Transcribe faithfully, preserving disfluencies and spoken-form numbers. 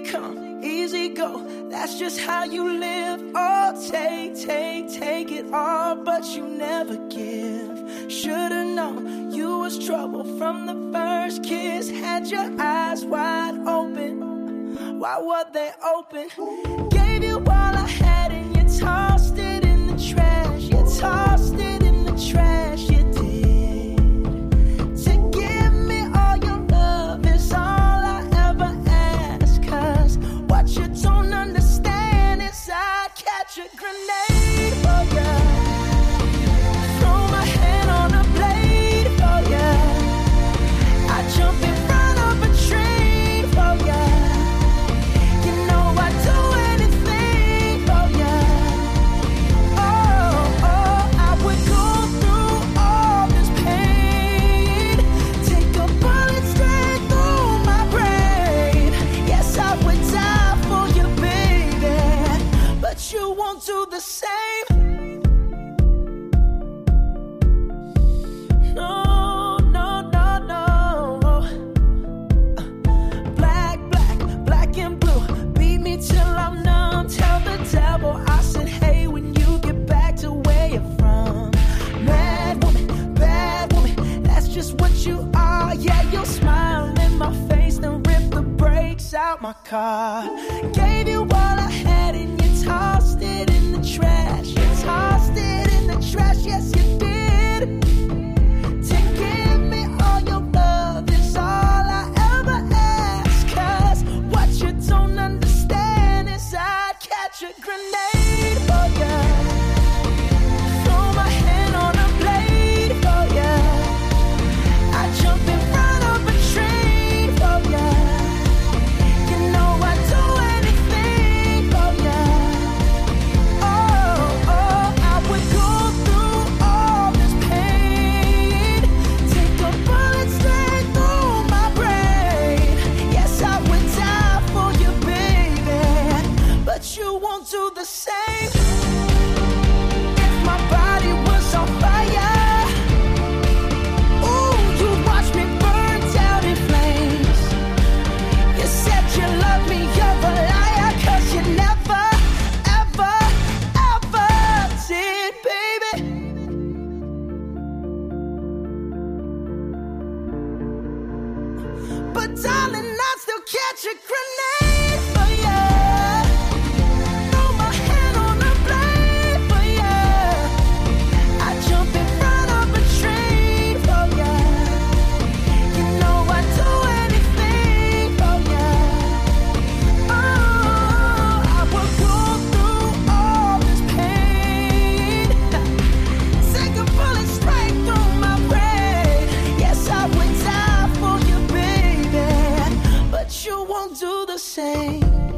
come, easy go. That's just how you live. Oh, take, take, take it all, but you never give. Should've known you was trouble from the first kiss. Had your eyes wide open. Why were they open? Gave you all I had and you tossed it in the trash. You tossed it in the trash, you did. To give me all your love is all I ever ask. Cause what you don't understand is I'd catch a grenade for ya. Throw my hand on a blade for ya. I'd jump in front of a train for ya. You know I'd do anything for ya. Oh, oh, I would go through all this pain. Take a bullet straight through my brain. Yes, I would die for you, baby. But you won't do the same. No, no, no, no. Black, black, black and blue. Beat me till I'm numb. Tell the devil I said, hey, when you get back to where you're from. Mad woman, bad woman, that's just what you are. Yeah, you'll smile in my face, then rip the brakes out my car. Gave you all I had and you tossed it in the trash. You tossed it in the trash, yes you did. To give me all your love is all I ever ask. Cause what you don't understand is I'd catch a grenade for ya. Throw my hand on a blade for ya. I'd jump in front of a train for ya. You know I'd do anything for ya. Oh, oh, I would go through all this pain. Take a bullet straight through my brain. Yes, I would die for you, baby. But you won't do the same. If my body was on fire, ooh, you'd watch me burn down in flames. You said you loved me, you're a liar. Cause you never, ever, ever did, baby. But darling, I'd still catch a grenade for ya. Throw my hand on a blade for ya. I'd jump in front of a train for ya. You know I'd do anything for ya. Oh, I would go through all this pain. Take a bullet straight through my brain. Yes, I would die for you, baby. But you won't do the same.